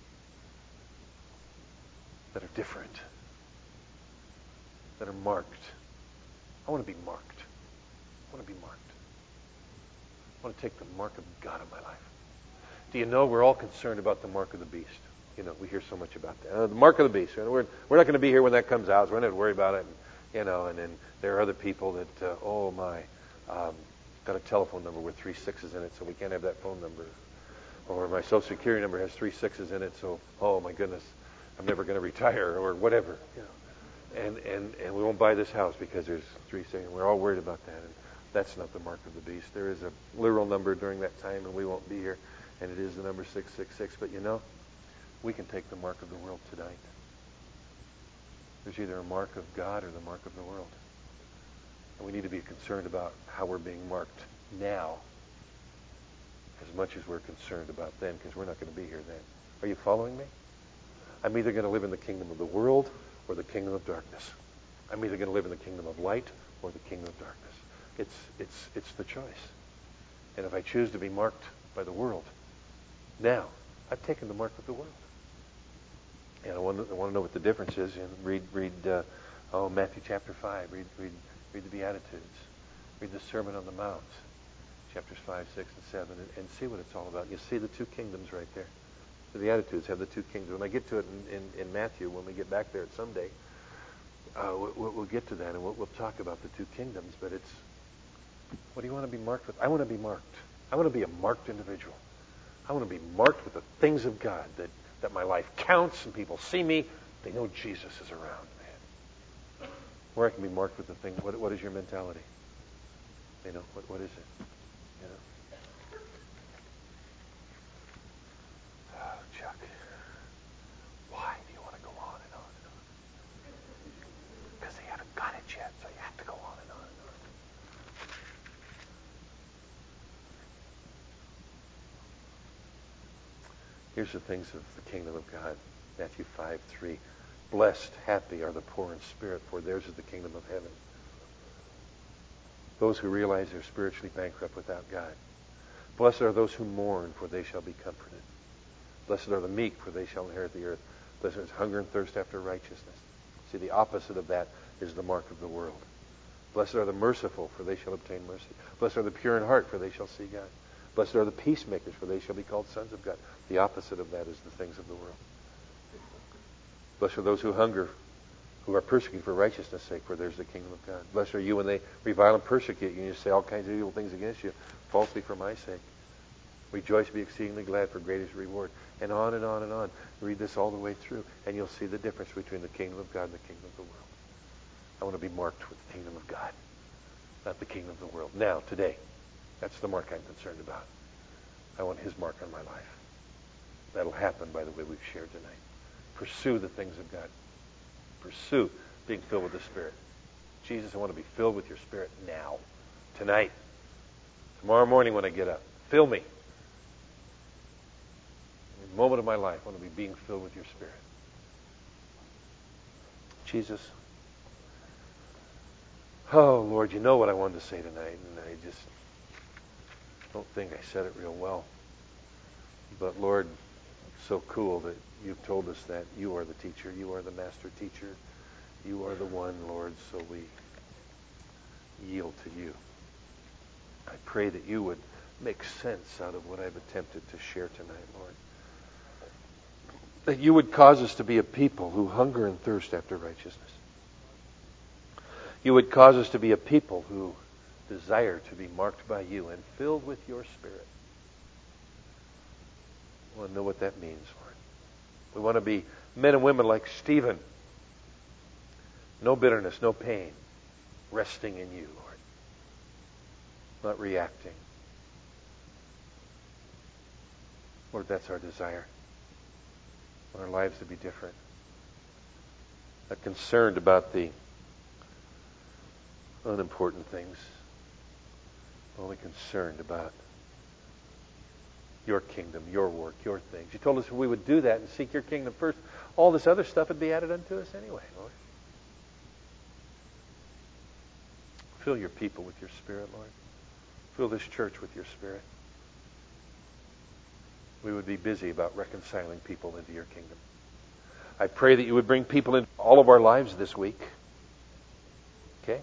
that are different, that are marked. I want to be marked. I want to be marked. I want to take the mark of God in my life. Do you know we're all concerned about the mark of the beast? You know, we hear so much about that. Uh, the mark of the beast. We're, we're not going to be here when that comes out, so we're not going to worry about it. And, you know, and then there are other people that, uh, oh my, um, got a telephone number with three sixes in it, so we can't have that phone number. Or my Social Security number has three sixes in it, so, oh my goodness, I'm never going to retire, or whatever. You know. And, and, and we won't buy this house because there's three sixes. We're all worried about that. And that's not the mark of the beast. There is a literal number during that time, and we won't be here. And it is the number six six six. But you know, we can take the mark of the world tonight. There's either a mark of God or the mark of the world. And we need to be concerned about how we're being marked now as much as we're concerned about then, because we're not going to be here then. Are you following me? I'm either going to live in the kingdom of the world or the kingdom of darkness. I'm either going to live in the kingdom of light or the kingdom of darkness. It's it's it's the choice. And if I choose to be marked by the world, now I've taken the mark of the world. And I want to, I want to know what the difference is. And read read uh, oh Matthew chapter five. Read read read the Beatitudes. Read the Sermon on the Mount, chapters five, six, and seven, and, and see what it's all about. You see the two kingdoms right there. The Beatitudes have the two kingdoms. When I get to it in, in, in Matthew, when we get back there someday, uh, we'll, we'll get to that, and we'll, we'll talk about the two kingdoms. But it's, what do you want to be marked with? I want to be marked. I want to be a marked individual. I want to be marked with the things of God, that, that my life counts and people see me. They know Jesus is around, man. Or I can be marked with the thing. What, what is your mentality? You know, what, what is it? You know? Oh, Chuck. Why do you want to go on and on and on? Because they haven't got it yet, so you have to go on and on and on. Here's the things of the kingdom of God. Matthew five, three. Blessed, happy are the poor in spirit, for theirs is the kingdom of heaven. Those who realize they're spiritually bankrupt without God. Blessed are those who mourn, for they shall be comforted. Blessed are the meek, for they shall inherit the earth. Blessed is hunger and thirst after righteousness. See, the opposite of that is the mark of the world. Blessed are the merciful, for they shall obtain mercy. Blessed are the pure in heart, for they shall see God. Blessed are the peacemakers, for they shall be called sons of God. The opposite of that is the things of the world. Blessed are those who hunger, who are persecuted for righteousness' sake, for there's the kingdom of God. Blessed are you when they revile and persecute you, and you say all kinds of evil things against you, falsely for my sake. Rejoice, be exceedingly glad, for great is the reward. And on and on and on. Read this all the way through, and you'll see the difference between the kingdom of God and the kingdom of the world. I want to be marked with the kingdom of God, not the kingdom of the world. Now, today, that's the mark I'm concerned about. I want his mark on my life. That'll happen by the way we've shared tonight. Pursue the things of God. Pursue being filled with the Spirit. Jesus, I want to be filled with your Spirit now, tonight, tomorrow morning when I get up. Fill me. Every moment of my life, I want to be being filled with your Spirit. Jesus, oh, Lord, you know what I wanted to say tonight, and I just don't think I said it real well. But, Lord, it's so cool that you've told us that you are the teacher, you are the master teacher, you are the one, Lord, so we yield to you. I pray that you would make sense out of what I've attempted to share tonight, Lord. That you would cause us to be a people who hunger and thirst after righteousness. You would cause us to be a people who desire to be marked by you and filled with your Spirit. We want to know what that means, Lord. We want to be men and women like Stephen. No bitterness, no pain. Resting in you, Lord. Not reacting. Lord, that's our desire. We want our lives to be different. Not concerned about the unimportant things. Only concerned about your kingdom, your work, your things. You told us if we would do that and seek your kingdom first, all this other stuff would be added unto us anyway, Lord. Fill your people with your Spirit, Lord. Fill this church with your Spirit. We would be busy about reconciling people into your kingdom. I pray that you would bring people into all of our lives this week. Okay?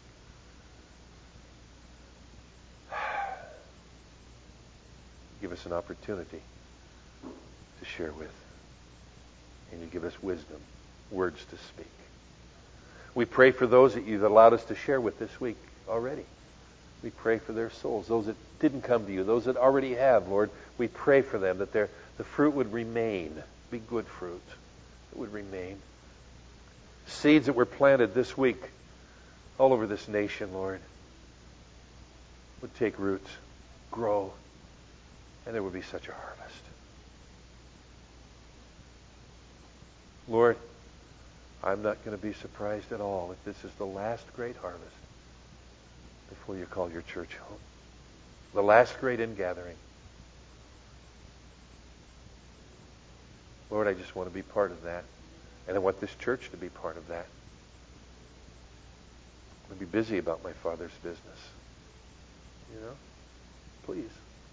Give us an opportunity to share with. And you give us wisdom, words to speak. We pray for those that you've allowed us to share with this week already. We pray for their souls, those that didn't come to you, those that already have, Lord. We pray for them that their, the fruit would remain, be good fruit. It would remain. Seeds that were planted this week all over this nation, Lord, would take root, grow, and there would be such a harvest. Lord, I'm not going to be surprised at all if this is the last great harvest before you call your church home. The last great ingathering. Lord, I just want to be part of that. And I want this church to be part of that. I'm going to be busy about my Father's business. You know? Please.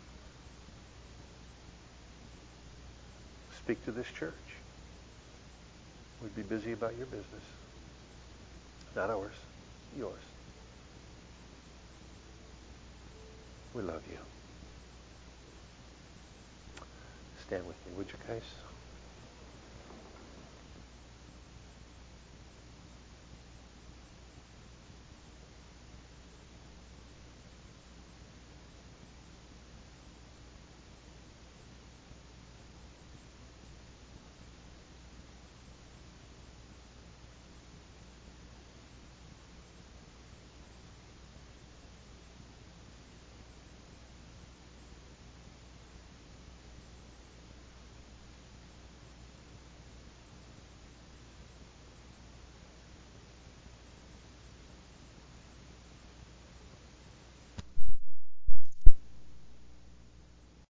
Speak to this church. We'd be busy about your business. Not ours. Yours. We love you. Stand with me, would you guys?